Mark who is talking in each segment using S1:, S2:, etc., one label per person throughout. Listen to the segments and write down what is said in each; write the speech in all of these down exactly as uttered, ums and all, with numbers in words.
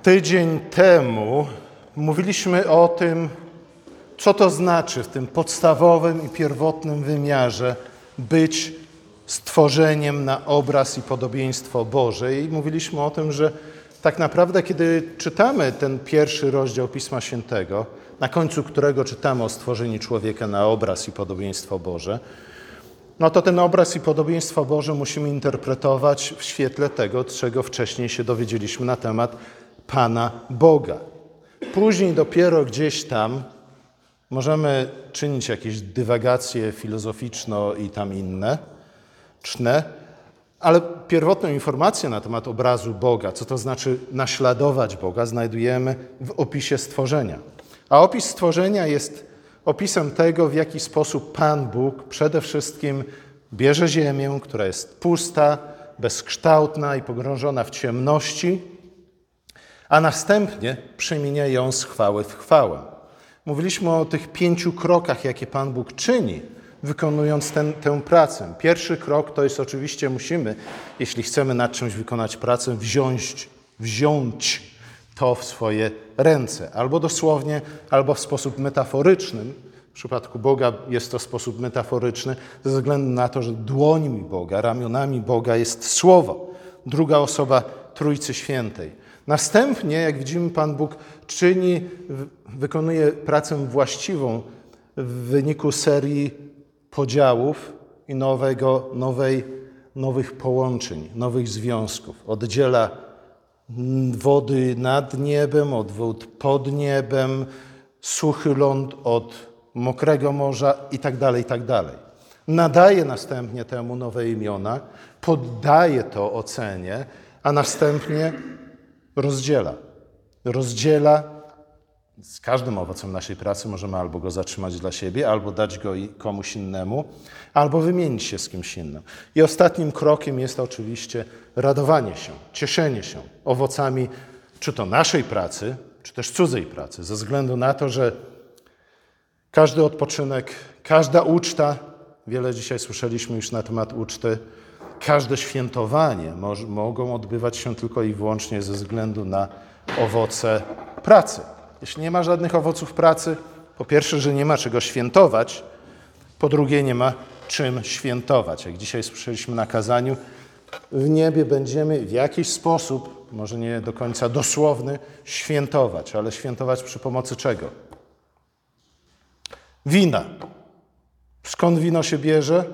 S1: Tydzień temu mówiliśmy o tym, co to znaczy w tym podstawowym i pierwotnym wymiarze być stworzeniem na obraz i podobieństwo Boże. I mówiliśmy o tym, że tak naprawdę, kiedy czytamy ten pierwszy rozdział Pisma Świętego, na końcu którego czytamy o stworzeniu człowieka na obraz i podobieństwo Boże, no to ten obraz i podobieństwo Boże musimy interpretować w świetle tego, czego wcześniej się dowiedzieliśmy na temat Pana Boga. Później dopiero gdzieś tam możemy czynić jakieś dywagacje filozoficzno i tam inne, czne, ale pierwotną informację na temat obrazu Boga, co to znaczy naśladować Boga, znajdujemy w opisie stworzenia. A opis stworzenia jest opisem tego, w jaki sposób Pan Bóg przede wszystkim bierze ziemię, która jest pusta, bezkształtna i pogrążona w ciemności, a następnie przemienia ją z chwały w chwałę. Mówiliśmy o tych pięciu krokach, jakie Pan Bóg czyni, wykonując ten, tę pracę. Pierwszy krok to jest oczywiście musimy, jeśli chcemy nad czymś wykonać pracę, wziąć, wziąć to w swoje ręce. Albo dosłownie, albo w sposób metaforyczny. W przypadku Boga jest to sposób metaforyczny, ze względu na to, że dłońmi Boga, ramionami Boga jest Słowo, druga osoba Trójcy Świętej. Następnie, jak widzimy, Pan Bóg czyni, wykonuje pracę właściwą w wyniku serii podziałów i nowego, nowej, nowych połączeń, nowych związków. Oddziela wody nad niebem, od wód pod niebem, suchy ląd od mokrego morza i tak dalej, i tak dalej. Nadaje następnie temu nowe imiona, poddaje to ocenie, a następnie rozdziela. Rozdziela. Z każdym owocem naszej pracy możemy albo go zatrzymać dla siebie, albo dać go komuś innemu, albo wymienić się z kimś innym. I ostatnim krokiem jest oczywiście radowanie się, cieszenie się owocami czy to naszej pracy, czy też cudzej pracy, ze względu na to, że każdy odpoczynek, każda uczta, wiele dzisiaj słyszeliśmy już na temat uczty, każde świętowanie mo- mogą odbywać się tylko i wyłącznie ze względu na owoce pracy. Jeśli nie ma żadnych owoców pracy, po pierwsze, że nie ma czego świętować, po drugie, nie ma czym świętować. Jak dzisiaj słyszeliśmy na kazaniu, w niebie będziemy w jakiś sposób, może nie do końca dosłowny, świętować, ale świętować przy pomocy czego? Wina. Skąd wino się bierze?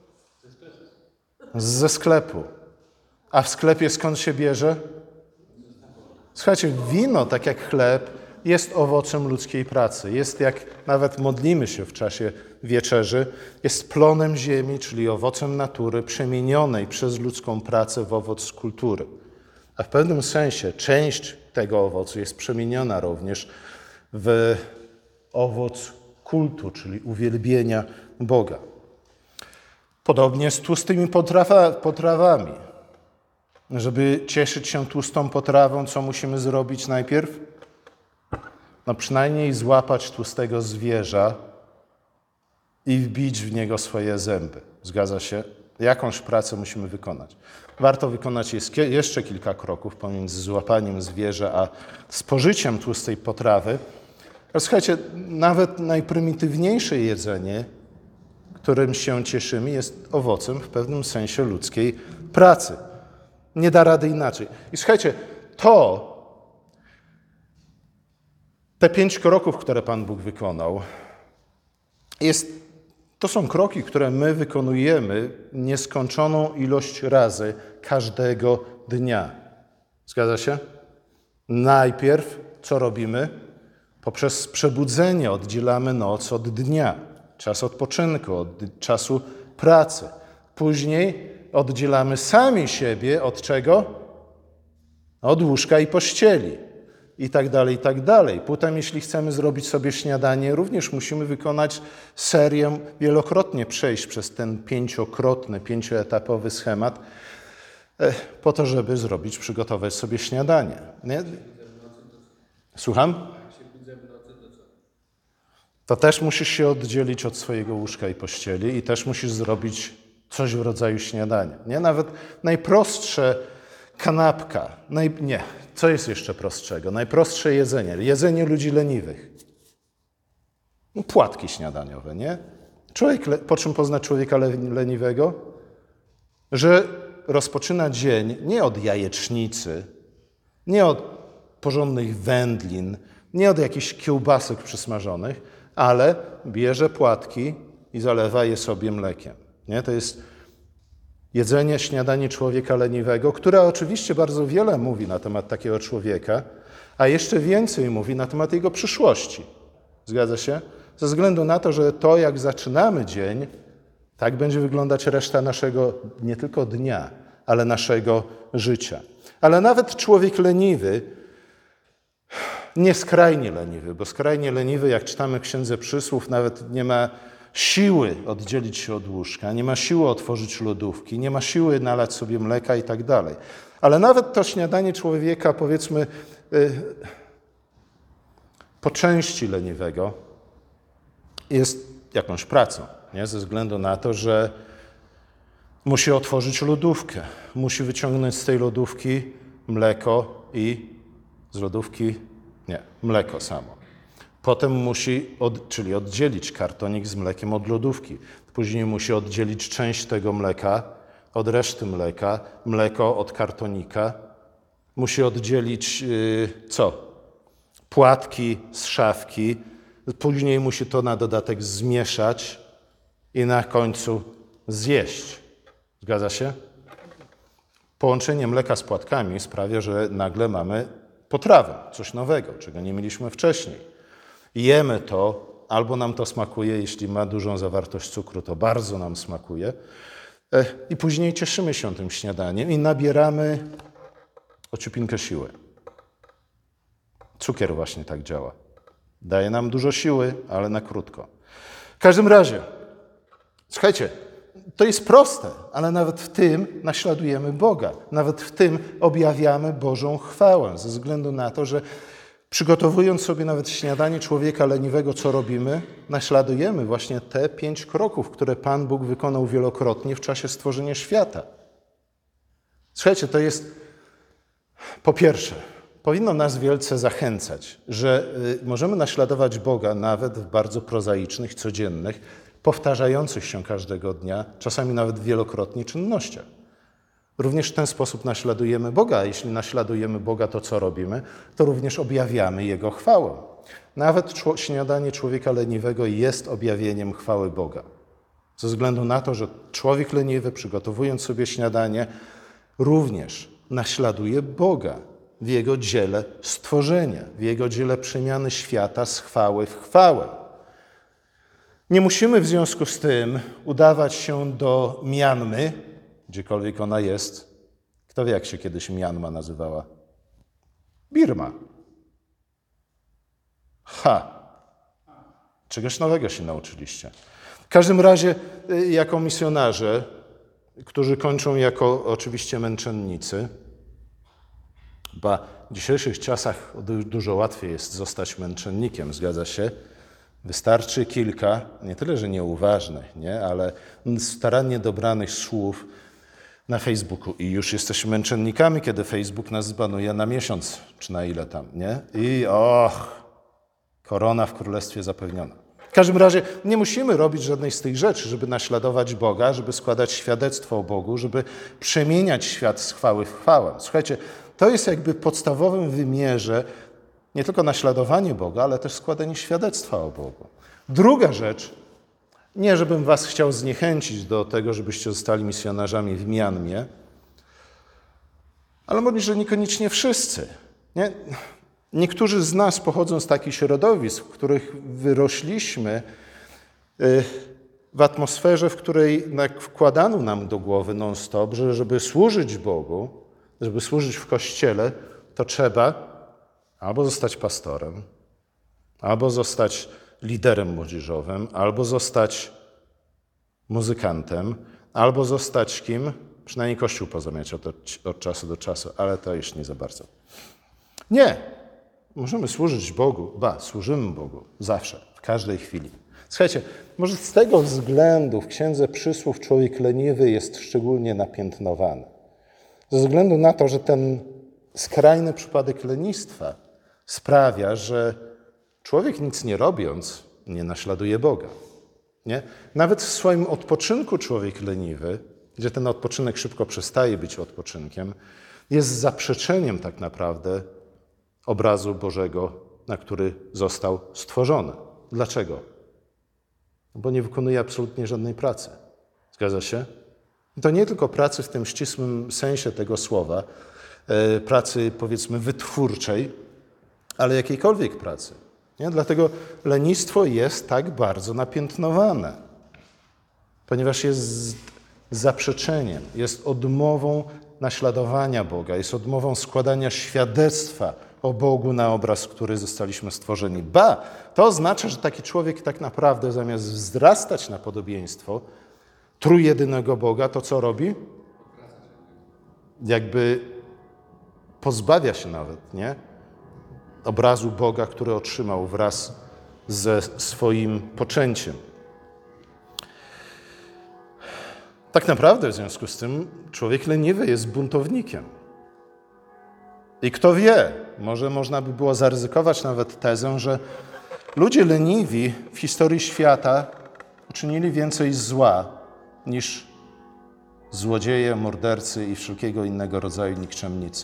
S1: Ze sklepu. A w sklepie skąd się bierze? Słuchajcie, wino, tak jak chleb, jest owocem ludzkiej pracy. Jest, jak nawet modlimy się w czasie wieczerzy, jest plonem ziemi, czyli owocem natury, przemienionej przez ludzką pracę w owoc kultury. A w pewnym sensie część tego owocu jest przemieniona również w owoc kultu, czyli uwielbienia Boga. Podobnie z tłustymi potrawa, potrawami. Żeby cieszyć się tłustą potrawą, co musimy zrobić najpierw? No przynajmniej złapać tłustego zwierza i wbić w niego swoje zęby. Zgadza się? Jakąś pracę musimy wykonać. Warto wykonać jeszcze kilka kroków pomiędzy złapaniem zwierza a spożyciem tłustej potrawy. Ale słuchajcie, nawet najprymitywniejsze jedzenie, którym się cieszymy, jest owocem w pewnym sensie ludzkiej pracy. Nie da rady inaczej. I słuchajcie, to, te pięć kroków, które Pan Bóg wykonał, jest, to są kroki, które my wykonujemy nieskończoną ilość razy każdego dnia. Zgadza się? Najpierw co robimy? Poprzez przebudzenie oddzielamy noc od dnia, czas odpoczynku, od czasu pracy. Później oddzielamy sami siebie od czego? Od łóżka i pościeli. I tak dalej, i tak dalej. Potem, jeśli chcemy zrobić sobie śniadanie, również musimy wykonać serię, wielokrotnie przejść przez ten pięciokrotny, pięcioetapowy schemat, po to, żeby zrobić, przygotować sobie śniadanie. Nie? Słucham? To też musisz się oddzielić od swojego łóżka i pościeli i też musisz zrobić coś w rodzaju śniadania. Nie? Nawet najprostsze kanapka, naj... nie, Co jest jeszcze prostszego? Najprostsze jedzenie. Jedzenie ludzi leniwych. No, płatki śniadaniowe, nie? Człowiek, po czym poznać człowieka leniwego? Że rozpoczyna dzień nie od jajecznicy, nie od porządnych wędlin, nie od jakichś kiełbasek przysmażonych, ale bierze płatki i zalewa je sobie mlekiem. Nie? To jest jedzenie, śniadanie człowieka leniwego, które oczywiście bardzo wiele mówi na temat takiego człowieka, a jeszcze więcej mówi na temat jego przyszłości. Zgadza się? Ze względu na to, że to, jak zaczynamy dzień, tak będzie wyglądać reszta naszego nie tylko dnia, ale naszego życia. Ale nawet człowiek leniwy, nie skrajnie leniwy, bo skrajnie leniwy, jak czytamy w Księdze Przysłów, nawet nie ma siły oddzielić się od łóżka, nie ma siły otworzyć lodówki, nie ma siły nalać sobie mleka i tak dalej. Ale nawet to śniadanie człowieka, powiedzmy, yy, po części leniwego jest jakąś pracą, nie? Ze względu na to, że musi otworzyć lodówkę, musi wyciągnąć z tej lodówki mleko i z lodówki, nie, mleko samo. Potem musi, od, czyli oddzielić kartonik z mlekiem od lodówki. Później musi oddzielić część tego mleka od reszty mleka, mleko od kartonika. Musi oddzielić, yy, co? Płatki z szafki. Później musi to na dodatek zmieszać i na końcu zjeść. Zgadza się? Połączenie mleka z płatkami sprawia, że nagle mamy potrawę, coś nowego, czego nie mieliśmy wcześniej. Jemy to, albo nam to smakuje, jeśli ma dużą zawartość cukru, to bardzo nam smakuje. I później cieszymy się tym śniadaniem i nabieramy ociupinkę siły. Cukier właśnie tak działa. Daje nam dużo siły, ale na krótko. W każdym razie, słuchajcie, to jest proste, ale nawet w tym naśladujemy Boga. Nawet w tym objawiamy Bożą chwałę, ze względu na to, że przygotowując sobie nawet śniadanie człowieka leniwego, co robimy? Naśladujemy właśnie te pięć kroków, które Pan Bóg wykonał wielokrotnie w czasie stworzenia świata. Słuchajcie, to jest po pierwsze, powinno nas wielce zachęcać, że możemy naśladować Boga nawet w bardzo prozaicznych, codziennych, powtarzających się każdego dnia, czasami nawet wielokrotnie czynnościach. Również w ten sposób naśladujemy Boga, a jeśli naśladujemy Boga, to co robimy? To również objawiamy Jego chwałę. Nawet śniadanie człowieka leniwego jest objawieniem chwały Boga. Ze względu na to, że człowiek leniwy, przygotowując sobie śniadanie, również naśladuje Boga w Jego dziele stworzenia, w Jego dziele przemiany świata z chwały w chwałę. Nie musimy w związku z tym udawać się do Mianmy, gdziekolwiek ona jest. Kto wie, jak się kiedyś Mianma nazywała? Birma. Ha! Czegoś nowego się nauczyliście. W każdym razie, jako misjonarze, którzy kończą jako oczywiście męczennicy, bo w dzisiejszych czasach dużo łatwiej jest zostać męczennikiem, zgadza się? Wystarczy kilka, nie tyle, że nieuważnych, nie, ale starannie dobranych słów na Facebooku i już jesteśmy męczennikami, kiedy Facebook nas zbanuje na miesiąc, czy na ile tam, nie? I och, korona w królestwie zapewniona. W każdym razie nie musimy robić żadnej z tych rzeczy, żeby naśladować Boga, żeby składać świadectwo o Bogu, żeby przemieniać świat z chwały w chwałę. Słuchajcie, to jest jakby w podstawowym wymiarze nie tylko naśladowanie Boga, ale też składanie świadectwa o Bogu. Druga rzecz, nie żebym was chciał zniechęcić do tego, żebyście zostali misjonarzami w Mianmie, ale mówię, że niekoniecznie wszyscy. Nie? Niektórzy z nas pochodzą z takich środowisk, w których wyrośliśmy w atmosferze, w której wkładano nam do głowy non-stop, że żeby służyć Bogu, żeby służyć w Kościele, to trzeba albo zostać pastorem, albo zostać liderem młodzieżowym, albo zostać muzykantem, albo zostać kim? Przynajmniej Kościół pozamiać od, od czasu do czasu, ale to już nie za bardzo. Nie. Możemy służyć Bogu, ba, służymy Bogu zawsze, w każdej chwili. Słuchajcie, może z tego względu w Księdze Przysłów człowiek leniwy jest szczególnie napiętnowany. Ze względu na to, że ten skrajny przypadek lenistwa sprawia, że człowiek nic nie robiąc nie naśladuje Boga. Nie? Nawet w swoim odpoczynku człowiek leniwy, gdzie ten odpoczynek szybko przestaje być odpoczynkiem, jest zaprzeczeniem tak naprawdę obrazu Bożego, na który został stworzony. Dlaczego? Bo nie wykonuje absolutnie żadnej pracy. Zgadza się? I to nie tylko pracy w tym ścisłym sensie tego słowa, e, pracy powiedzmy wytwórczej, ale jakiejkolwiek pracy. Nie? Dlatego lenistwo jest tak bardzo napiętnowane, ponieważ jest zaprzeczeniem, jest odmową naśladowania Boga, jest odmową składania świadectwa o Bogu na obraz, w który zostaliśmy stworzeni. Ba, to oznacza, że taki człowiek tak naprawdę zamiast wzrastać na podobieństwo trójjedynego Boga, to co robi? Jakby pozbawia się nawet, nie? Obrazu Boga, który otrzymał wraz ze swoim poczęciem. Tak naprawdę w związku z tym człowiek leniwy jest buntownikiem. I kto wie, może można by było zaryzykować nawet tezę, że ludzie leniwi w historii świata uczynili więcej zła niż złodzieje, mordercy i wszelkiego innego rodzaju nikczemnicy.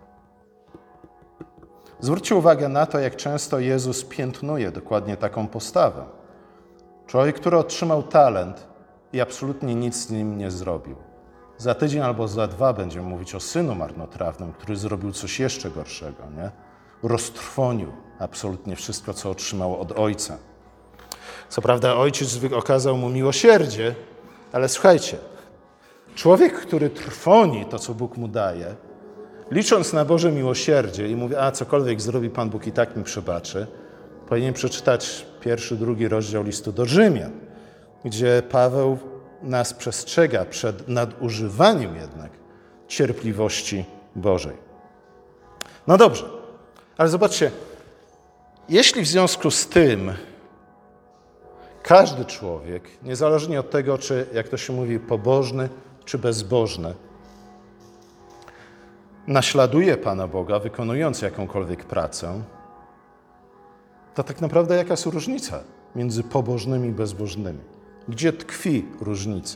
S1: Zwróćcie uwagę na to, jak często Jezus piętnuje dokładnie taką postawę. Człowiek, który otrzymał talent i absolutnie nic z nim nie zrobił. Za tydzień albo za dwa będziemy mówić o synu marnotrawnym, który zrobił coś jeszcze gorszego, nie? Roztrwonił absolutnie wszystko, co otrzymał od ojca. Co prawda ojciec okazał mu miłosierdzie, ale słuchajcie, człowiek, który trwoni to, co Bóg mu daje, licząc na Boże miłosierdzie i mówi, a cokolwiek zrobi Pan Bóg i tak mi przebaczy, powinien przeczytać pierwszy, drugi rozdział listu do Rzymian, gdzie Paweł nas przestrzega przed nadużywaniem jednak cierpliwości Bożej. No dobrze, ale zobaczcie, jeśli w związku z tym każdy człowiek, niezależnie od tego, czy, jak to się mówi, pobożny czy bezbożny, naśladuje Pana Boga, wykonując jakąkolwiek pracę, to tak naprawdę jaka jest różnica między pobożnymi i bezbożnymi? Gdzie tkwi różnica?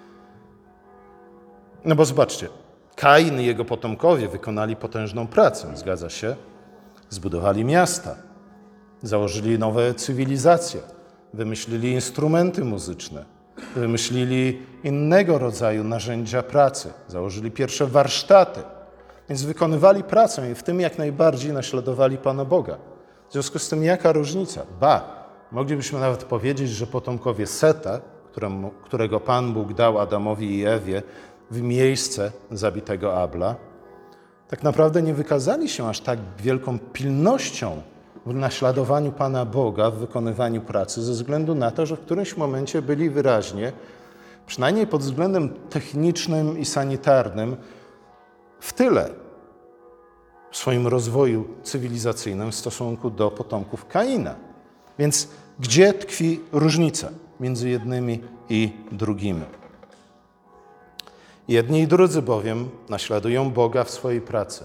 S1: No bo zobaczcie, Kain i jego potomkowie wykonali potężną pracę, zgadza się? Zbudowali miasta, założyli nowe cywilizacje, wymyślili instrumenty muzyczne, wymyślili innego rodzaju narzędzia pracy, założyli pierwsze warsztaty. Więc wykonywali pracę i w tym jak najbardziej naśladowali Pana Boga. W związku z tym jaka różnica? Ba, moglibyśmy nawet powiedzieć, że potomkowie Seta, któremu, którego Pan Bóg dał Adamowi i Ewie w miejsce zabitego Abla, tak naprawdę nie wykazali się aż tak wielką pilnością w naśladowaniu Pana Boga, w wykonywaniu pracy, ze względu na to, że w którymś momencie byli wyraźnie, przynajmniej pod względem technicznym i sanitarnym, w tyle w swoim rozwoju cywilizacyjnym w stosunku do potomków Kaina. Więc gdzie tkwi różnica między jednymi i drugimi? Jedni i drudzy bowiem naśladują Boga w swojej pracy.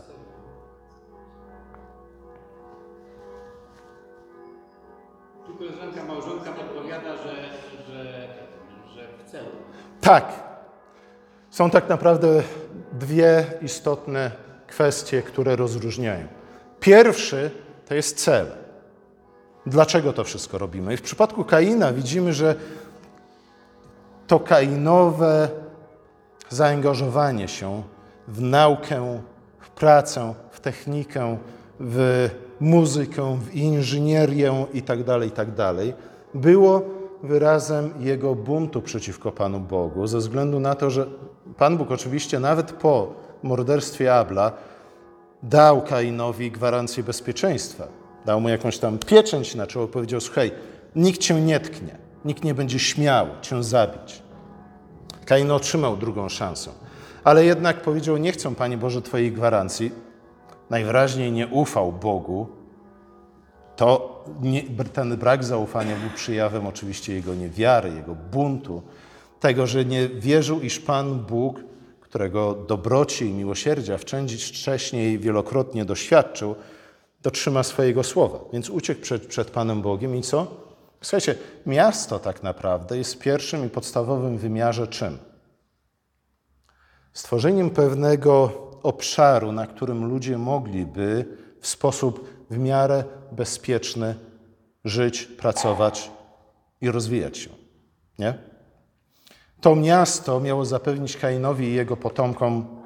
S2: Tu koleżanka małżonka podpowiada, że, że, że w celu.
S1: Tak. Są tak naprawdę dwie istotne kwestie, które rozróżniają. Pierwszy to jest cel. Dlaczego to wszystko robimy? I w przypadku Kaina widzimy, że to kainowe zaangażowanie się w naukę, w pracę, w technikę, w muzykę, w inżynierię itd., itd. było wyrazem jego buntu przeciwko Panu Bogu, ze względu na to, że Pan Bóg oczywiście nawet po morderstwie Abla dał Kainowi gwarancję bezpieczeństwa. Dał mu jakąś tam pieczęć na czoło, powiedział, słuchaj, nikt cię nie tknie, nikt nie będzie śmiał cię zabić. Kain otrzymał drugą szansę, ale jednak powiedział, nie chcę, Panie Boże, Twojej gwarancji. Najwyraźniej nie ufał Bogu. To nie, ten brak zaufania był przejawem oczywiście jego niewiary, jego buntu, tego, że nie wierzył, iż Pan Bóg, którego dobroci i miłosierdzia wcześniej wielokrotnie doświadczył, dotrzyma swojego słowa. Więc uciekł przed, przed Panem Bogiem i co? Słuchajcie, miasto tak naprawdę jest w pierwszym i podstawowym wymiarze czym? Stworzeniem pewnego obszaru, na którym ludzie mogliby w sposób w miarę bezpieczny żyć, pracować i rozwijać się. Nie? To miasto miało zapewnić Kainowi i jego potomkom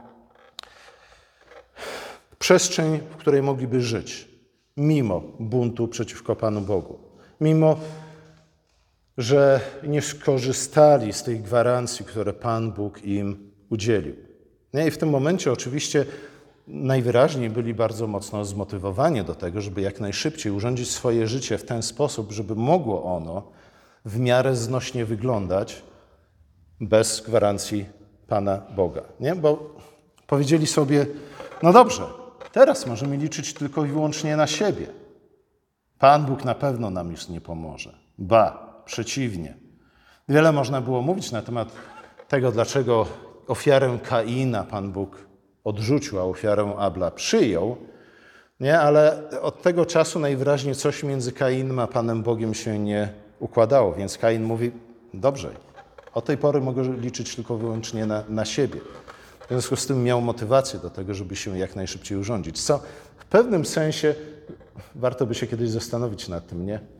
S1: przestrzeń, w której mogliby żyć, mimo buntu przeciwko Panu Bogu. Mimo, że nie skorzystali z tych gwarancji, które Pan Bóg im udzielił. Nie? I w tym momencie oczywiście najwyraźniej byli bardzo mocno zmotywowani do tego, żeby jak najszybciej urządzić swoje życie w ten sposób, żeby mogło ono w miarę znośnie wyglądać bez gwarancji Pana Boga. Nie? Bo powiedzieli sobie, no dobrze, teraz możemy liczyć tylko i wyłącznie na siebie. Pan Bóg na pewno nam już nie pomoże. Ba, przeciwnie. Wiele można było mówić na temat tego, dlaczego ofiarę Kaina Pan Bóg odrzucił, a ofiarę Abla przyjął, nie? Ale od tego czasu najwyraźniej coś między Kainem a Panem Bogiem się nie układało, więc Kain mówi, dobrze, od tej pory mogę liczyć tylko wyłącznie na, na siebie. W związku z tym miał motywację do tego, żeby się jak najszybciej urządzić. Co w pewnym sensie warto by się kiedyś zastanowić nad tym, nie?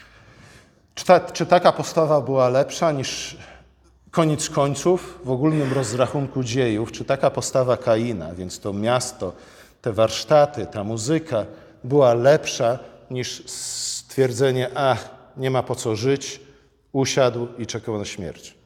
S1: Czy, ta, czy taka postawa była lepsza niż koniec końców w ogólnym rozrachunku dziejów? Czy taka postawa Kaina, więc to miasto, te warsztaty, ta muzyka była lepsza niż stwierdzenie, ach, nie ma po co żyć, usiadł i czekał na śmierć?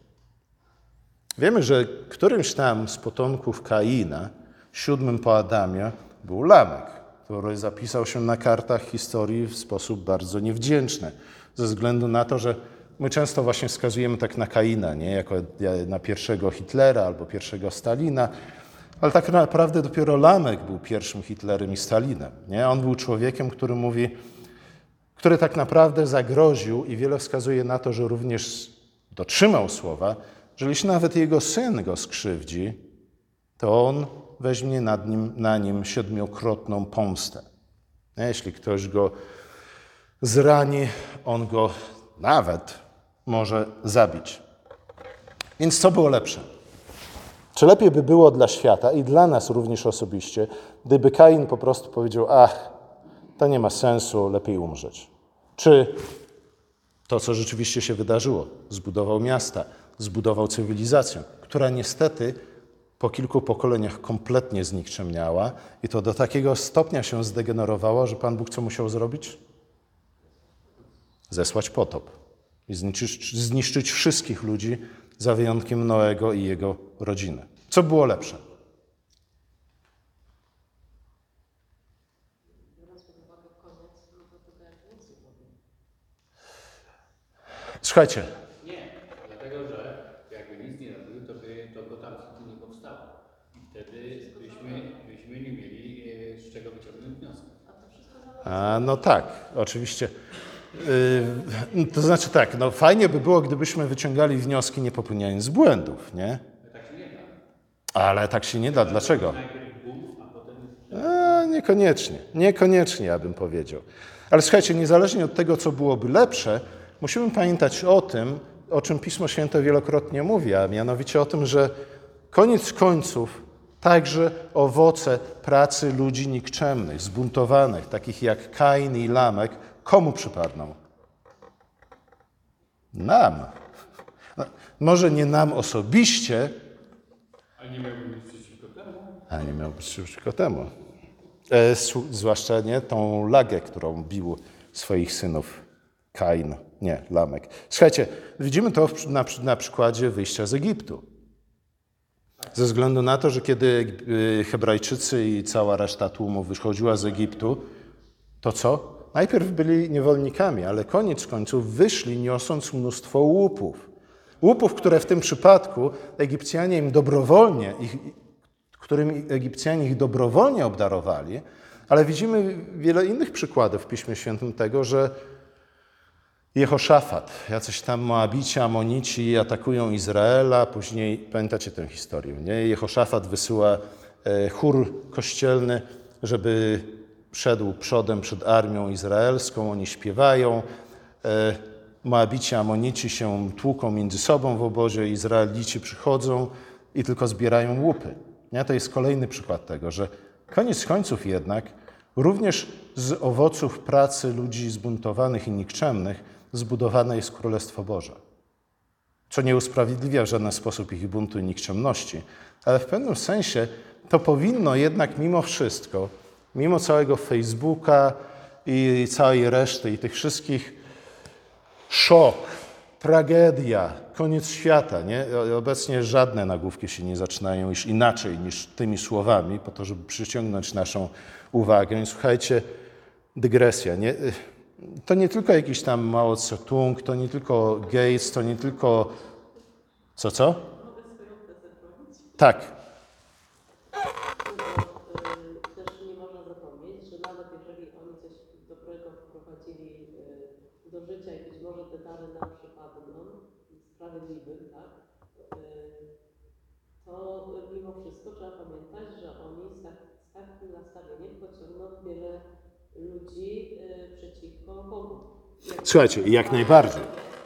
S1: Wiemy, że którymś tam z potomków Kaina, siódmym po Adamie, był Lamek, który zapisał się na kartach historii w sposób bardzo niewdzięczny, ze względu na to, że my często właśnie wskazujemy tak na Kaina, nie? Jako na pierwszego Hitlera albo pierwszego Stalina, ale tak naprawdę dopiero Lamek był pierwszym Hitlerem i Stalinem. Nie? On był człowiekiem, który mówi, który tak naprawdę zagroził i wiele wskazuje na to, że również dotrzymał słowa, że jeśli nawet jego syn go skrzywdzi, to on weźmie nad nim, na nim siedmiokrotną pomstę. Jeśli ktoś go zrani, on go nawet może zabić. Więc co było lepsze? Czy lepiej by było dla świata i dla nas również osobiście, gdyby Kain po prostu powiedział, ach, to nie ma sensu, lepiej umrzeć? Czy to, co rzeczywiście się wydarzyło, zbudował miasta, zbudował cywilizację, która niestety po kilku pokoleniach kompletnie znikczemniała i to do takiego stopnia się zdegenerowała, że Pan Bóg co musiał zrobić? Zesłać potop i zniszczyć, zniszczyć wszystkich ludzi za wyjątkiem Noego i jego rodziny. Co było lepsze? Słuchajcie.
S2: Nie, dlatego że jakby nic nie robił, to by to Gotham nie powstało. I wtedy byśmy, byśmy nie mieli z czego wyciągnąć wnioski.
S1: A, no tak, oczywiście. Yy, to znaczy tak, no fajnie by było, gdybyśmy wyciągali wnioski nie popełniając błędów, nie?
S2: Tak się nie da.
S1: Ale tak się nie da. Dlaczego?
S2: Najpierw bum, a potem...
S1: A, niekoniecznie. Niekoniecznie, ja bym powiedział. Ale słuchajcie, niezależnie od tego, co byłoby lepsze, musimy pamiętać o tym, o czym Pismo Święte wielokrotnie mówi, a mianowicie o tym, że koniec końców także owoce pracy ludzi nikczemnych, zbuntowanych, takich jak Kain i Lamek, komu przypadną? Nam. No, może nie nam osobiście,
S2: A nie miałby nic przeciwko temu?
S1: a nie miał być przeciwko temu. E, zwłaszcza nie tą lagę, którą bił swoich synów Kain, nie, Lamek. Słuchajcie, widzimy to na, na przykładzie wyjścia z Egiptu. Ze względu na to, że kiedy Hebrajczycy i cała reszta tłumu wychodziła z Egiptu, to co? Najpierw byli niewolnikami, ale koniec końców wyszli niosąc mnóstwo łupów. Łupów, które w tym przypadku Egipcjanie im dobrowolnie, ich, którymi Egipcjanie ich dobrowolnie obdarowali, ale widzimy wiele innych przykładów w Piśmie Świętym tego, że Jehoszafat, jacyś tam Moabici, Amonici atakują Izraela, później, pamiętacie tę historię, nie? Jehoszafat wysyła e, chór kościelny, żeby szedł przodem przed armią izraelską, oni śpiewają, e, Moabici, Amonici się tłuką między sobą w obozie, Izraelici przychodzą i tylko zbierają łupy. Nie? To jest kolejny przykład tego, że koniec końców jednak również z owoców pracy ludzi zbuntowanych i nikczemnych zbudowane jest Królestwo Boże. Co nie usprawiedliwia w żaden sposób ich buntu i nikczemności, ale w pewnym sensie to powinno jednak mimo wszystko, mimo całego Facebooka i całej reszty i tych wszystkich szok, tragedia, koniec świata, nie? Obecnie żadne nagłówki się nie zaczynają już inaczej niż tymi słowami, po to, żeby przyciągnąć naszą uwagę. Więc słuchajcie, dygresja, nie? To nie tylko jakiś tam Mao Tse-tung, to nie tylko Gates, to nie tylko... Co, co? Tak.
S3: Też nie można zapomnieć, że nawet jeżeli oni coś dobrego wprowadzili do życia i być może te dary nam przypadną, sprawiedliwych, tak, to mimo wszystko trzeba pamiętać, że oni z, tak, z takim nastawieniem pociągną wiele ludzi przeciwko Bogu. Jak
S1: Słuchajcie, jak najbardziej.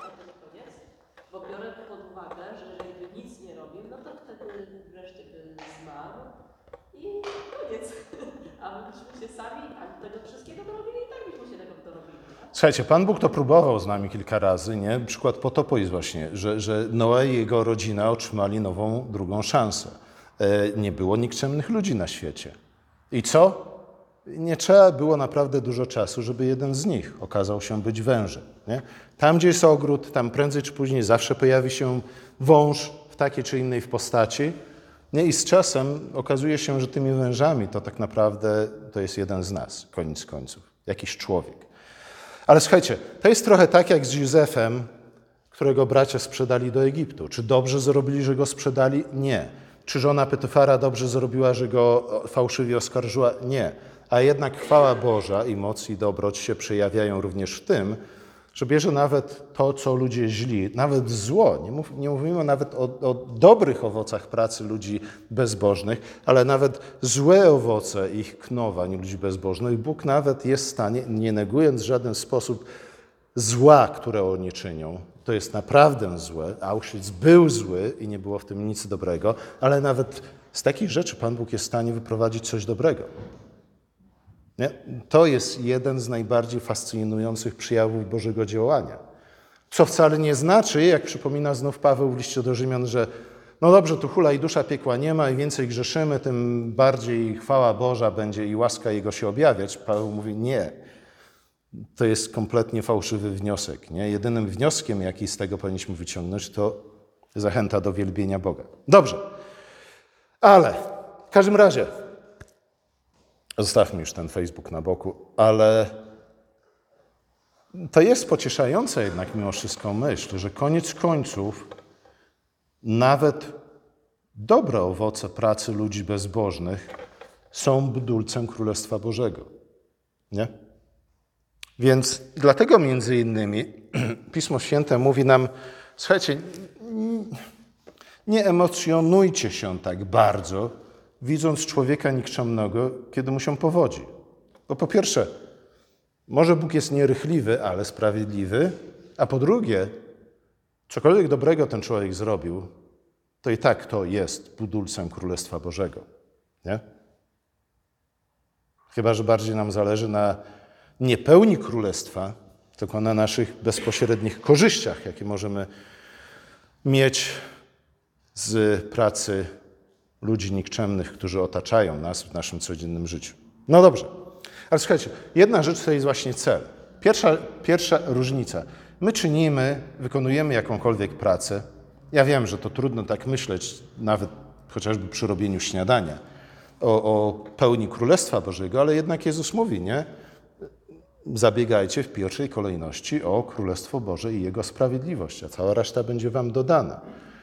S3: Bo biorę pod uwagę, że jeżeli by nic nie robił, no to wtedy wreszcie by zmarł i koniec. A my byśmy się sami ani tego wszystkiego dorobili i tak byśmy się tego dorobili.
S1: Słuchajcie, Pan Bóg to próbował z nami kilka razy, nie? Przykład potopu jest właśnie, że, że Noe i jego rodzina otrzymali nową, drugą szansę. E, nie było nikczemnych ludzi na świecie. I co? Nie trzeba było naprawdę dużo czasu, żeby jeden z nich okazał się być wężem. Nie? Tam, gdzie jest ogród, tam prędzej czy później zawsze pojawi się wąż w takiej czy innej w postaci. Nie? I z czasem okazuje się, że tymi wężami to tak naprawdę to jest jeden z nas, koniec końców, jakiś człowiek. Ale słuchajcie, to jest trochę tak jak z Józefem, którego bracia sprzedali do Egiptu. Czy dobrze zrobili, że go sprzedali? Nie. Czy żona Petyfara dobrze zrobiła, że go fałszywie oskarżyła? Nie. A jednak chwała Boża i moc i dobroć się przejawiają również w tym, że bierze nawet to, co ludzie źli, nawet zło, nie, mów, nie mówimy nawet o, o dobrych owocach pracy ludzi bezbożnych, ale nawet złe owoce ich knowań ludzi bezbożnych, Bóg nawet jest w stanie, nie negując w żaden sposób zła, które oni czynią, to jest naprawdę złe, Auschwitz był zły i nie było w tym nic dobrego, ale nawet z takich rzeczy Pan Bóg jest w stanie wyprowadzić coś dobrego. Nie? To jest jeden z najbardziej fascynujących przejawów Bożego działania. Co wcale nie znaczy, jak przypomina znów Paweł w liście do Rzymian, że no dobrze, tu hula i dusza piekła nie ma, im więcej grzeszymy, tym bardziej chwała Boża będzie i łaska Jego się objawiać. Paweł mówi nie. To jest kompletnie fałszywy wniosek. Nie? Jedynym wnioskiem, jaki z tego powinniśmy wyciągnąć, to zachęta do wielbienia Boga. Dobrze, ale w każdym razie zostawmy już ten Facebook na boku, ale to jest pocieszająca jednak mimo wszystko myśl, że koniec końców nawet dobre owoce pracy ludzi bezbożnych są budulcem Królestwa Bożego. Nie? Więc dlatego między innymi Pismo Święte mówi nam, słuchajcie, nie emocjonujcie się tak bardzo, widząc człowieka nikczemnego, kiedy mu się powodzi. Bo po pierwsze, może Bóg jest nierychliwy, ale sprawiedliwy, a po drugie, cokolwiek dobrego ten człowiek zrobił, to i tak to jest budulcem Królestwa Bożego. Nie? Chyba że bardziej nam zależy na nie pełni Królestwa, tylko na naszych bezpośrednich korzyściach, jakie możemy mieć z pracy ludzi nikczemnych, którzy otaczają nas w naszym codziennym życiu. No dobrze, ale słuchajcie, jedna rzecz to jest właśnie cel. Pierwsza, pierwsza różnica. My czynimy, wykonujemy jakąkolwiek pracę. Ja wiem, że to trudno tak myśleć, nawet chociażby przy robieniu śniadania, o, o pełni Królestwa Bożego, ale jednak Jezus mówi, nie? Zabiegajcie w pierwszej kolejności o Królestwo Boże i Jego sprawiedliwość, a cała reszta będzie wam dodana.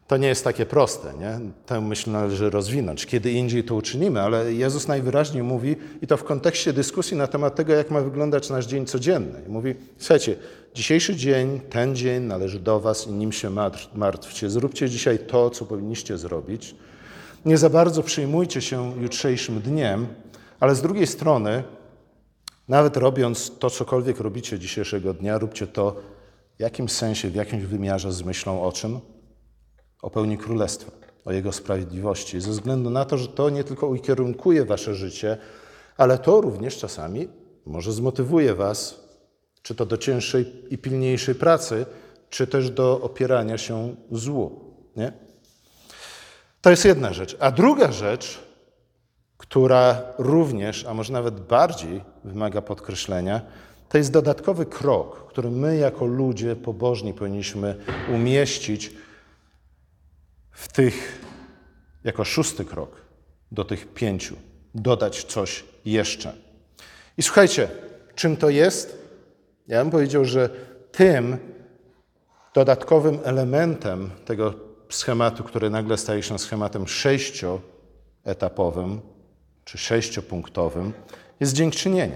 S1: To nie jest takie proste, nie? Tę myśl należy rozwinąć. Kiedy indziej to uczynimy, ale Jezus najwyraźniej mówi, i to w kontekście dyskusji na temat tego, jak ma wyglądać nasz dzień codzienny. I mówi, słuchajcie, dzisiejszy dzień, ten dzień należy do was i nim się martwcie. Zróbcie dzisiaj to, co powinniście zrobić. Nie za bardzo przejmujcie się jutrzejszym dniem, ale z drugiej strony, nawet robiąc to, cokolwiek robicie dzisiejszego dnia, róbcie to w jakimś sensie, w jakimś wymiarze z myślą o czym? O pełni Królestwa, o Jego sprawiedliwości. Ze względu na to, że to nie tylko ukierunkuje wasze życie, ale to również czasami może zmotywuje was, czy to do cięższej i pilniejszej pracy, czy też do opierania się złu. Nie? To jest jedna rzecz. A druga rzecz, która również, a może nawet bardziej wymaga podkreślenia, to jest dodatkowy krok, który my jako ludzie pobożni powinniśmy umieścić w tych, jako szósty krok do tych pięciu, dodać coś jeszcze. I słuchajcie, czym to jest? Ja bym powiedział, że tym dodatkowym elementem tego schematu, który nagle staje się schematem sześcioetapowym czy sześciopunktowym, jest dziękczynienie.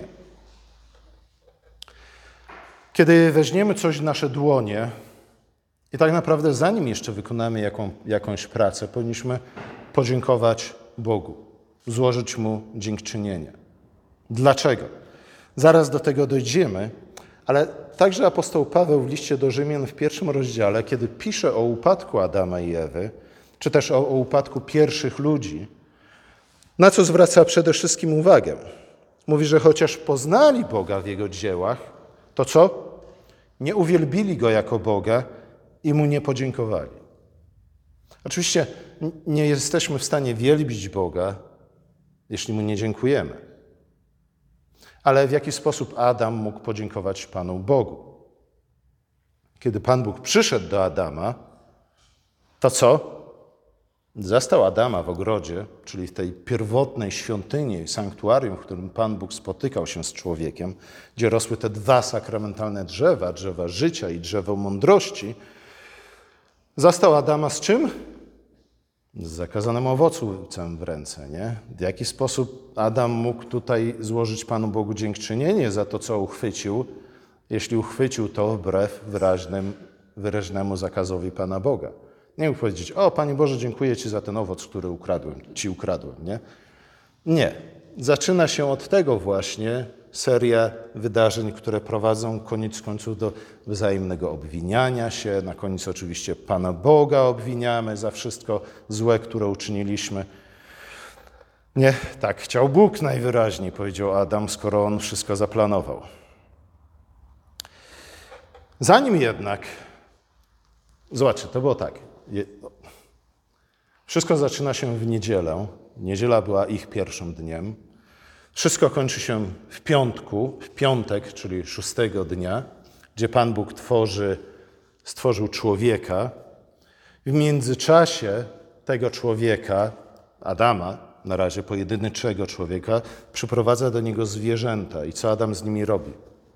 S1: Kiedy weźmiemy coś w nasze dłonie i tak naprawdę zanim jeszcze wykonamy jaką, jakąś pracę, powinniśmy podziękować Bogu, złożyć Mu dziękczynienie. Dlaczego? Zaraz do tego dojdziemy, ale także apostoł Paweł w liście do Rzymian w pierwszym rozdziale, kiedy pisze o upadku Adama i Ewy, czy też o, o upadku pierwszych ludzi, na co zwraca przede wszystkim uwagę? Mówi, że chociaż poznali Boga w Jego dziełach, to co? Nie uwielbili Go jako Boga i Mu nie podziękowali. Oczywiście nie jesteśmy w stanie wielbić Boga, jeśli Mu nie dziękujemy. Ale w jaki sposób Adam mógł podziękować Panu Bogu? Kiedy Pan Bóg przyszedł do Adama, to co? Zastał Adama w ogrodzie, czyli w tej pierwotnej świątyni, sanktuarium, w którym Pan Bóg spotykał się z człowiekiem, gdzie rosły te dwa sakramentalne drzewa, drzewa życia i drzewo mądrości. Zastał Adama z czym? Z zakazanym owocem w ręce, nie? W jaki sposób Adam mógł tutaj złożyć Panu Bogu dziękczynienie za to, co uchwycił, jeśli uchwycił to wbrew wyraźnym, wyraźnemu zakazowi Pana Boga? Nie mógł powiedzieć, o Panie Boże, dziękuję Ci za ten owoc, który ukradłem, Ci ukradłem, nie? Nie. Zaczyna się od tego właśnie seria wydarzeń, które prowadzą koniec końców do wzajemnego obwiniania się. Na koniec oczywiście Pana Boga obwiniamy za wszystko złe, które uczyniliśmy. Nie, tak chciał Bóg najwyraźniej, powiedział Adam, skoro on wszystko zaplanował. Zanim jednak, zobaczcie, to było tak. Wszystko zaczyna się w niedzielę. Niedziela była ich pierwszym dniem. Wszystko kończy się w piątku, w piątek, czyli szóstego dnia, gdzie Pan Bóg tworzy, stworzył człowieka. W międzyczasie tego człowieka, Adama, na razie pojedynczego człowieka, przyprowadza do niego zwierzęta. I co Adam z nimi robi?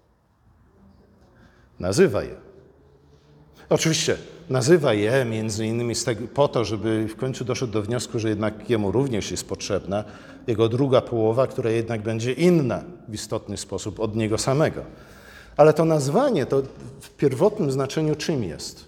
S1: Nazywa je. Oczywiście nazywa je między innymi z tego, po to, żeby w końcu doszedł do wniosku, że jednak jemu również jest potrzebna jego druga połowa, która jednak będzie inna w istotny sposób od niego samego. Ale to nazwanie to w pierwotnym znaczeniu czym jest?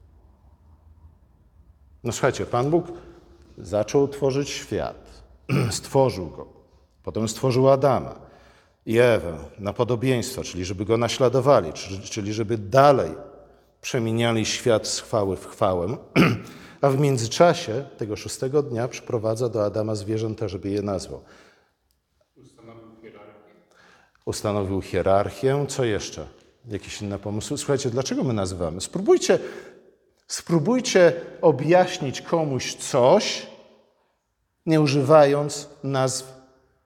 S1: No słuchajcie, Pan Bóg zaczął tworzyć świat, stworzył go, potem stworzył Adama i Ewę na podobieństwo, czyli żeby go naśladowali, czyli żeby dalej przemieniali świat z chwały w chwałę, a w międzyczasie tego szóstego dnia przyprowadza do Adama zwierzęta, żeby je nazwał.
S2: Ustanowił hierarchię.
S1: Ustanowił hierarchię. Co jeszcze? Jakieś inne pomysły? Słuchajcie, dlaczego my nazywamy? Spróbujcie, spróbujcie objaśnić komuś coś, nie używając nazw.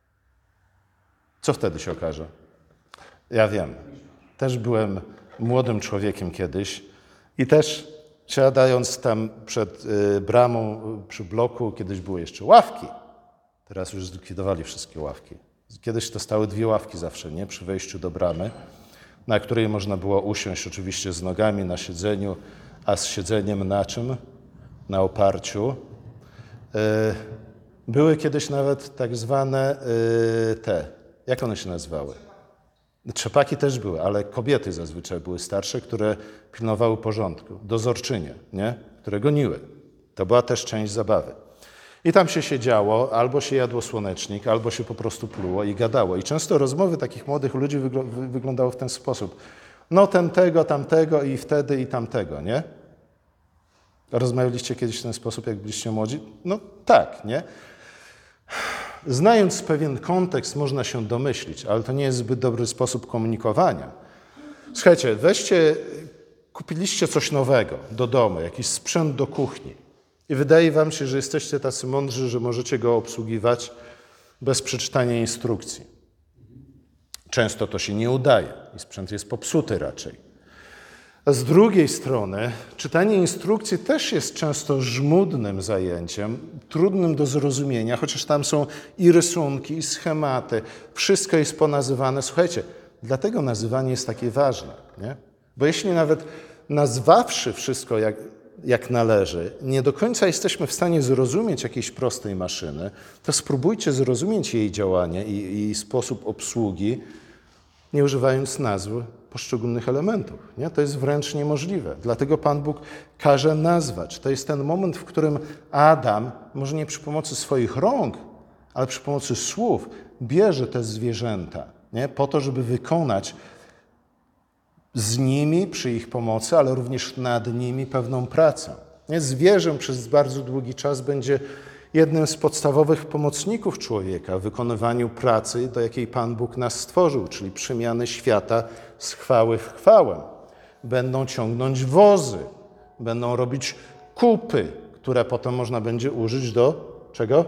S1: Co wtedy się okaże? Ja wiem. Też byłem młodym człowiekiem kiedyś i też siadając tam przed y, bramą przy bloku, kiedyś były jeszcze ławki. Teraz już zlikwidowali wszystkie ławki. Kiedyś to stały dwie ławki zawsze, nie? Przy wejściu do bramy, na której można było usiąść oczywiście z nogami na siedzeniu, a z siedzeniem na czym? na oparciu. Były kiedyś nawet tak zwane te, jak one się nazywały? Trzepaki też były, ale kobiety zazwyczaj były starsze, które pilnowały porządku. Dozorczynie, nie? Które goniły. To była też część zabawy. I tam się siedziało, albo się jadło słonecznik, albo się po prostu pluło i gadało. I często rozmowy takich młodych ludzi wygl- wyglądały w ten sposób. No ten tego, tamtego i wtedy i tamtego, nie? Rozmawialiście kiedyś w ten sposób, jak byliście młodzi? No tak, nie? Znając pewien kontekst, można się domyślić, ale to nie jest zbyt dobry sposób komunikowania. Słuchajcie, weźcie, kupiliście coś nowego do domu, jakiś sprzęt do kuchni i wydaje wam się, że jesteście tacy mądrzy, że możecie go obsługiwać bez przeczytania instrukcji. Często to się nie udaje i sprzęt jest popsuty raczej. A z drugiej strony czytanie instrukcji też jest często żmudnym zajęciem, trudnym do zrozumienia, chociaż tam są i rysunki, i schematy, wszystko jest ponazywane. Słuchajcie, dlatego nazywanie jest takie ważne, nie? Bo jeśli nawet nazwawszy wszystko jak, jak należy, nie do końca jesteśmy w stanie zrozumieć jakiejś prostej maszyny, to spróbujcie zrozumieć jej działanie i, i sposób obsługi, nie używając nazw poszczególnych elementów. Nie? To jest wręcz niemożliwe. Dlatego Pan Bóg każe nazwać. To jest ten moment, w którym Adam, może nie przy pomocy swoich rąk, ale przy pomocy słów, bierze te zwierzęta, nie? Po to, żeby wykonać z nimi, przy ich pomocy, ale również nad nimi pewną pracę. Nie? Zwierzę przez bardzo długi czas będzie jednym z podstawowych pomocników człowieka w wykonywaniu pracy, do jakiej Pan Bóg nas stworzył, czyli przemiany świata z chwały w chwałę. Będą ciągnąć wozy, będą robić kupy, które potem można będzie użyć do czego?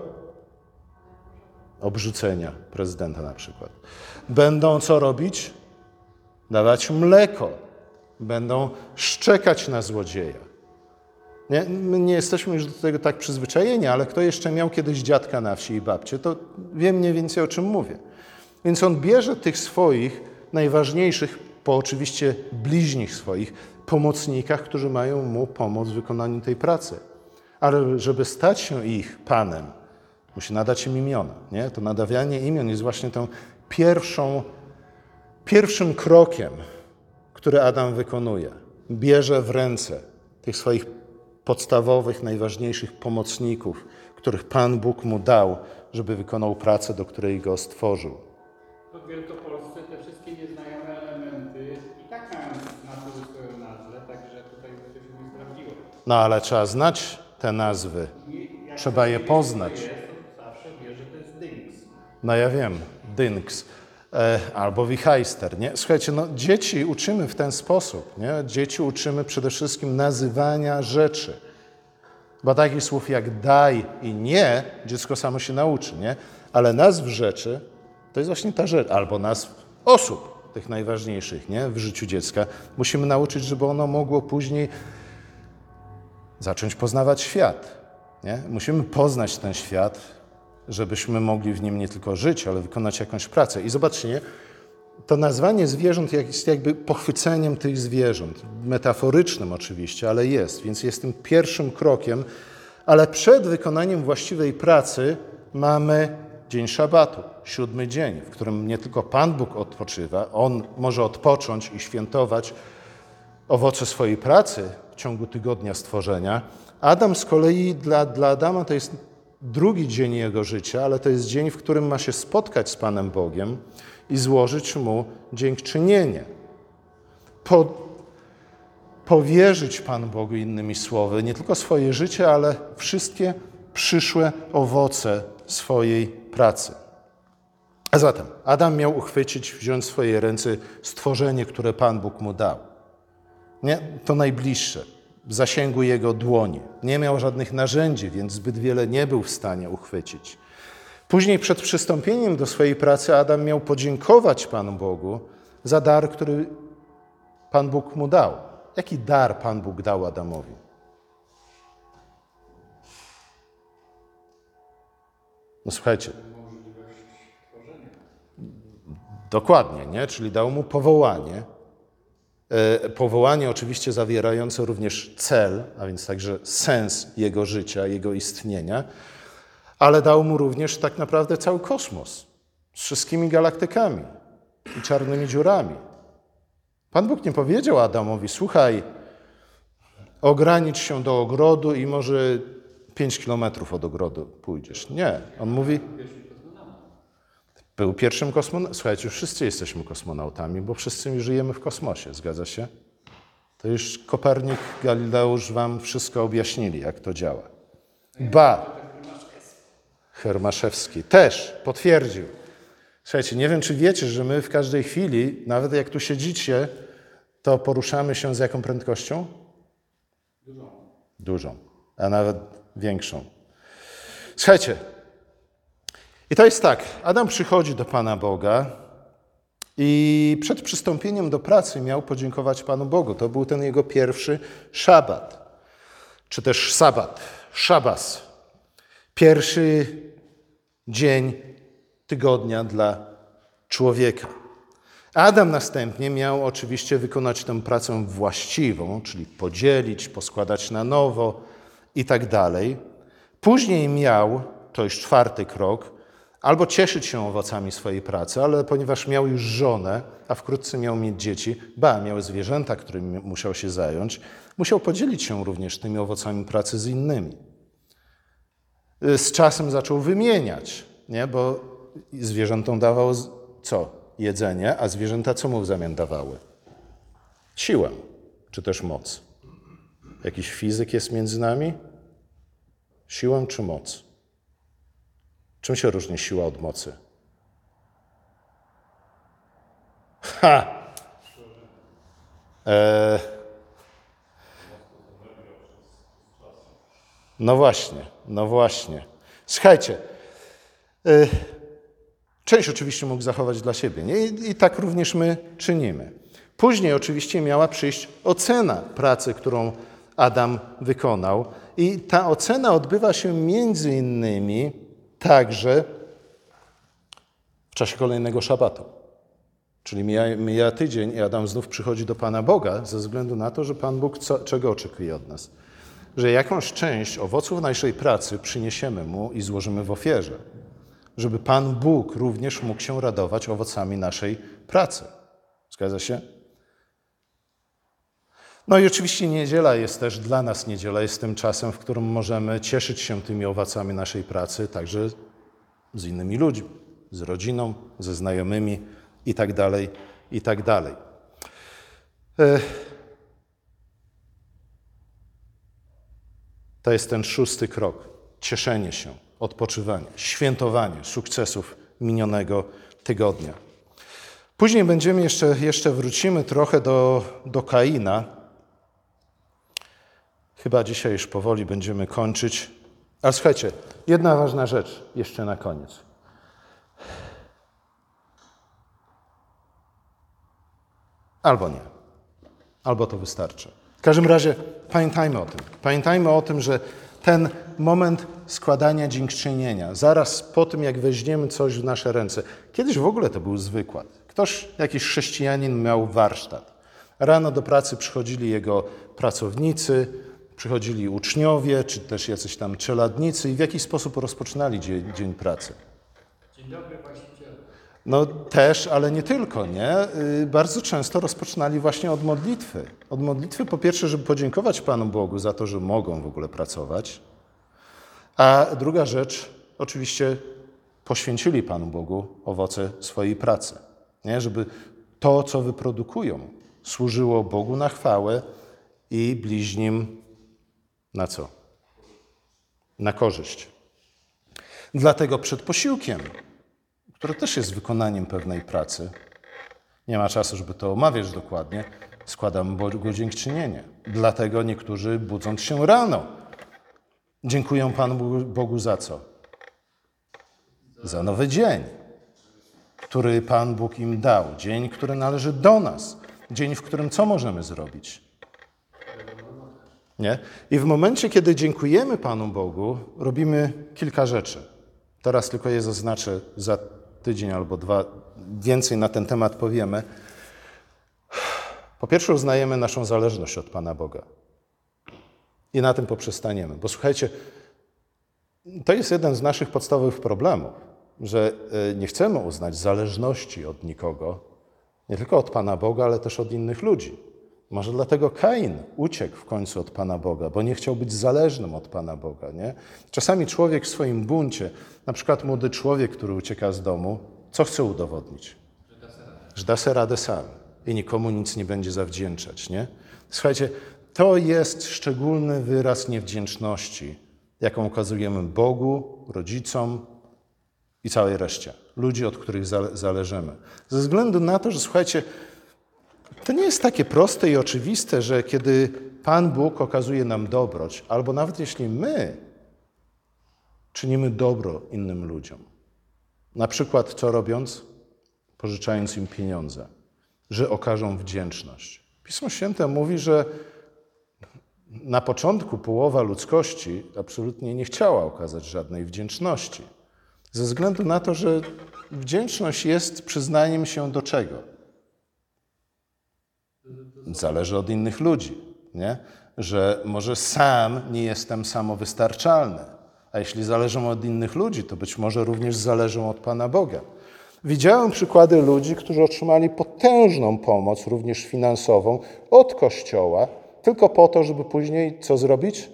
S1: Obrzucenia prezydenta na przykład. Będą co robić? Dawać mleko. Będą szczekać na złodzieja. Nie, my nie jesteśmy już do tego tak przyzwyczajeni, ale kto jeszcze miał kiedyś dziadka na wsi i babcię, to wie mniej więcej o czym mówię. Więc on bierze tych swoich najważniejszych, po oczywiście bliźnich swoich, pomocnikach, którzy mają mu pomóc w wykonaniu tej pracy. Ale żeby stać się ich panem, musi nadać im imiona. Nie? To nadawianie imion jest właśnie tą pierwszą, pierwszym krokiem, który Adam wykonuje. Bierze w ręce tych swoich podstawowych, najważniejszych pomocników, których Pan Bóg mu dał, żeby wykonał pracę, do której go stworzył.
S2: W Wielkopolsce te wszystkie nieznajome elementy i tak mają na to swoją nazwę, także tutaj to się nie sprawdziło.
S1: No ale trzeba znać te nazwy.
S2: I
S1: Trzeba je poznać.
S2: Jest, to zawsze wie, że to jest dynks.
S1: No ja wiem, dynks. E, albo wichajster, nie? Słuchajcie, no dzieci uczymy w ten sposób, nie? Dzieci uczymy przede wszystkim nazywania rzeczy. Bo takich słów jak daj i nie, dziecko samo się nauczy, nie? Ale nazw rzeczy to jest właśnie ta rzecz, albo nazw osób, tych najważniejszych, nie? W życiu dziecka. Musimy nauczyć, żeby ono mogło później zacząć poznawać świat, nie? Musimy poznać ten świat, żebyśmy mogli w nim nie tylko żyć, ale wykonać jakąś pracę. I zobaczcie, nie? To nazwanie zwierząt jest jakby pochwyceniem tych zwierząt. Metaforycznym oczywiście, ale jest. Więc jest tym pierwszym krokiem. Ale przed wykonaniem właściwej pracy mamy dzień szabatu, siódmy dzień, w którym nie tylko Pan Bóg odpoczywa, On może odpocząć i świętować owoce swojej pracy w ciągu tygodnia stworzenia. Adam z kolei, dla, dla Adama to jest drugi dzień jego życia, ale to jest dzień, w którym ma się spotkać z Panem Bogiem i złożyć Mu dziękczynienie. Po, powierzyć Panu Bogu, innymi słowy, nie tylko swoje życie, ale wszystkie przyszłe owoce swojej pracy. A zatem Adam miał uchwycić, wziąć w swoje ręce stworzenie, które Pan Bóg mu dał. Nie? To najbliższe, w zasięgu jego dłoni. Nie miał żadnych narzędzi, więc zbyt wiele nie był w stanie uchwycić. Później przed przystąpieniem do swojej pracy Adam miał podziękować Panu Bogu za dar, który Pan Bóg mu dał. Jaki dar Pan Bóg dał Adamowi? No słuchajcie. Dokładnie, nie? Czyli dał mu powołanie Powołanie oczywiście zawierające również cel, a więc także sens jego życia, jego istnienia, ale dał mu również tak naprawdę cały kosmos z wszystkimi galaktykami i czarnymi dziurami. Pan Bóg nie powiedział Adamowi: słuchaj, ogranicz się do ogrodu i może pięć kilometrów od ogrodu pójdziesz. Nie. On mówi... Był pierwszym kosmonautą. Słuchajcie, wszyscy jesteśmy kosmonautami, bo wszyscy żyjemy w kosmosie, zgadza się? To już Kopernik, Galileusz wam wszystko objaśnili, jak to działa. Ba! Hermaszewski też potwierdził. Słuchajcie, nie wiem, czy wiecie, że my w każdej chwili, nawet jak tu siedzicie, to poruszamy się z jaką prędkością? Dużą. Dużą, a nawet większą. Słuchajcie, i to jest tak, Adam przychodzi do Pana Boga i przed przystąpieniem do pracy miał podziękować Panu Bogu. To był ten jego pierwszy szabat, czy też sabat, szabas. Pierwszy dzień tygodnia dla człowieka. Adam następnie miał oczywiście wykonać tę pracę właściwą, czyli podzielić, poskładać na nowo i tak dalej. Później miał, to już czwarty krok, albo cieszyć się owocami swojej pracy, ale ponieważ miał już żonę, a wkrótce miał mieć dzieci, ba, miał zwierzęta, którymi musiał się zająć, musiał podzielić się również tymi owocami pracy z innymi. Z czasem zaczął wymieniać, nie? Bo zwierzętom dawał co? Jedzenie, a zwierzęta co mu w zamian dawały? Siłę, czy też moc. Jakiś fizyk jest między nami? Siłę czy moc? Czym się różni siła od mocy? Ha! E... No właśnie, no właśnie. Słuchajcie, e... część oczywiście mógł zachować dla siebie, nie? I, i tak również my czynimy. Później oczywiście miała przyjść ocena pracy, którą Adam wykonał. I ta ocena odbywa się między innymi także w czasie kolejnego szabatu. Czyli mija, mija tydzień i Adam znów przychodzi do Pana Boga ze względu na to, że Pan Bóg co, czego oczekuje od nas? Że jakąś część owoców naszej pracy przyniesiemy Mu i złożymy w ofierze. Żeby Pan Bóg również mógł się radować owocami naszej pracy. Zgadza się? No i oczywiście niedziela jest też dla nas, niedziela jest tym czasem, w którym możemy cieszyć się tymi owocami naszej pracy, także z innymi ludźmi, z rodziną, ze znajomymi i tak dalej, i tak dalej. To jest ten szósty krok. Cieszenie się, odpoczywanie, świętowanie sukcesów minionego tygodnia. Później będziemy jeszcze, jeszcze wrócimy trochę do, do Kaina. Chyba dzisiaj już powoli będziemy kończyć. Ale słuchajcie, jedna ważna rzecz jeszcze na koniec. Albo nie. Albo to wystarczy. W każdym razie pamiętajmy o tym. Pamiętajmy o tym, że ten moment składania dziękczynienia, zaraz po tym, jak weźmiemy coś w nasze ręce. Kiedyś w ogóle to był zwykład. Ktoś, jakiś chrześcijanin miał warsztat. Rano do pracy przychodzili jego pracownicy, przychodzili uczniowie, czy też jacyś tam czeladnicy i w jakiś sposób rozpoczynali dzień, dzień pracy.
S2: Dzień dobry, właścicielu.
S1: No też, ale nie tylko, nie? Bardzo często rozpoczynali właśnie od modlitwy. Od modlitwy po pierwsze, żeby podziękować Panu Bogu za to, że mogą w ogóle pracować, a druga rzecz, oczywiście poświęcili Panu Bogu owoce swojej pracy, nie? Żeby to, co wyprodukują, służyło Bogu na chwałę i bliźnim na co? Na korzyść. Dlatego przed posiłkiem, które też jest wykonaniem pewnej pracy, nie ma czasu, żeby to omawiać dokładnie, składam Bogu dziękczynienie. Dlatego niektórzy, budząc się rano, dziękują Panu Bogu za co? Za nowy dzień, który Pan Bóg im dał. Dzień, który należy do nas. Dzień, w którym co możemy zrobić? Nie? I w momencie, kiedy dziękujemy Panu Bogu, robimy kilka rzeczy. Teraz tylko je zaznaczę, za tydzień albo dwa więcej na ten temat powiemy. Po pierwsze, uznajemy naszą zależność od Pana Boga. I na tym poprzestaniemy. Bo słuchajcie, to jest jeden z naszych podstawowych problemów, że nie chcemy uznać zależności od nikogo, nie tylko od Pana Boga, ale też od innych ludzi. Może dlatego Kain uciekł w końcu od Pana Boga, bo nie chciał być zależnym od Pana Boga. Nie? Czasami człowiek w swoim buncie, na przykład młody człowiek, który ucieka z domu, co chce udowodnić? Że da sobie radę sam i nikomu nic nie będzie zawdzięczać. Nie? Słuchajcie, to jest szczególny wyraz niewdzięczności, jaką okazujemy Bogu, rodzicom i całej reszcie. Ludzi, od których zależymy. Ze względu na to, że słuchajcie, to nie jest takie proste i oczywiste, że kiedy Pan Bóg okazuje nam dobroć, albo nawet jeśli my czynimy dobro innym ludziom. Na przykład co robiąc? Pożyczając im pieniądze, że okażą wdzięczność. Pismo Święte mówi, że na początku połowa ludzkości absolutnie nie chciała okazać żadnej wdzięczności. Ze względu na to, że wdzięczność jest przyznaniem się do czego? Zależy od innych ludzi, nie? Że może sam nie jestem samowystarczalny, a jeśli zależą od innych ludzi, to być może również zależą od Pana Boga. Widziałem przykłady ludzi, którzy otrzymali potężną pomoc, również finansową, od Kościoła, tylko po to, żeby później co zrobić?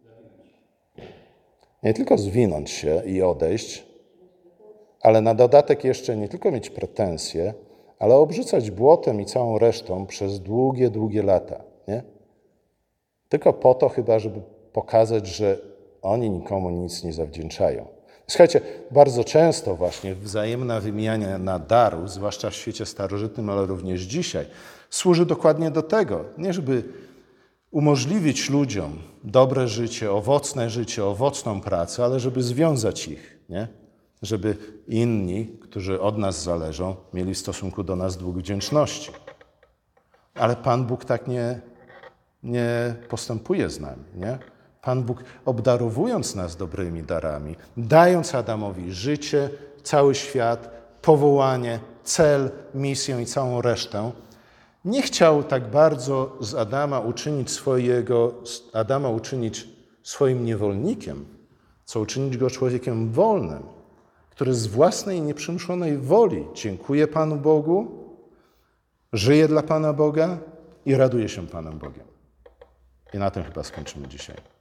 S1: Nie tylko zwinąć się i odejść, ale na dodatek jeszcze nie tylko mieć pretensje, ale obrzucać błotem i całą resztą przez długie, długie lata. Nie? Tylko po to chyba, żeby pokazać, że oni nikomu nic nie zawdzięczają. Słuchajcie, bardzo często właśnie wzajemna wymiana na daru, zwłaszcza w świecie starożytnym, ale również dzisiaj, służy dokładnie do tego, nie żeby umożliwić ludziom dobre życie, owocne życie, owocną pracę, ale żeby związać ich, nie? Żeby inni, którzy od nas zależą, mieli w stosunku do nas dług wdzięczności. Ale Pan Bóg tak nie, nie postępuje z nami, nie? Pan Bóg, obdarowując nas dobrymi darami, dając Adamowi życie, cały świat, powołanie, cel, misję i całą resztę, nie chciał tak bardzo z Adama uczynić swojego, Adama uczynić swoim niewolnikiem, co uczynić go człowiekiem wolnym, który z własnej nieprzymuszonej woli dziękuje Panu Bogu, żyje dla Pana Boga i raduje się Panem Bogiem. I na tym chyba skończymy dzisiaj.